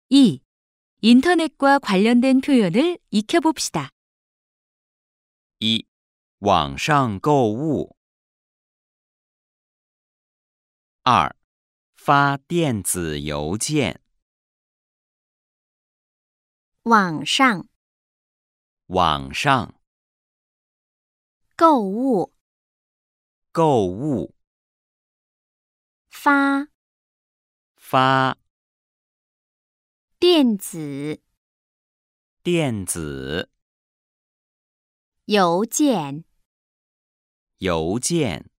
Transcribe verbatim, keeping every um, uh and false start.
이. 인터넷과 관련된 표현을 익혀봅시다. 一、网上购物。二、发电子邮件。 网上网上购物购物。 发发电子电子邮件邮件。